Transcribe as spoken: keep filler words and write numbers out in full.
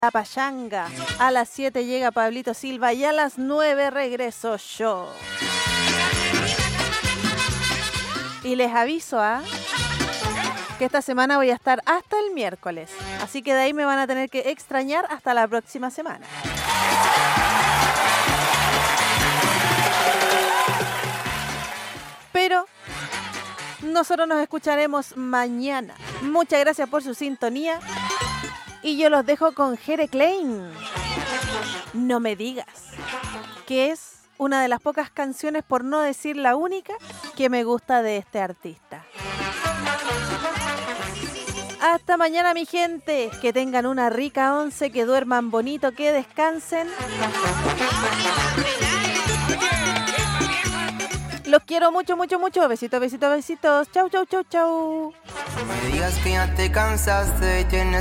La pachanga. A las siete llega Pablito Silva y a las nueve regreso yo. Y les aviso ¿ah? que esta semana voy a estar hasta el miércoles. Así que de ahí me van a tener que extrañar hasta la próxima semana. Pero nosotros nos escucharemos mañana. Muchas gracias por su sintonía. Y yo los dejo con Jere Klein. No me digas. Que es una de las pocas canciones, por no decir la única, que me gusta de este artista. Hasta mañana, mi gente. Que tengan una rica once, que duerman bonito, que descansen. Los quiero mucho, mucho, mucho. Besitos, besitos, besitos. Chau, chau, chau, chau. No me digas que ya te cansaste y tienes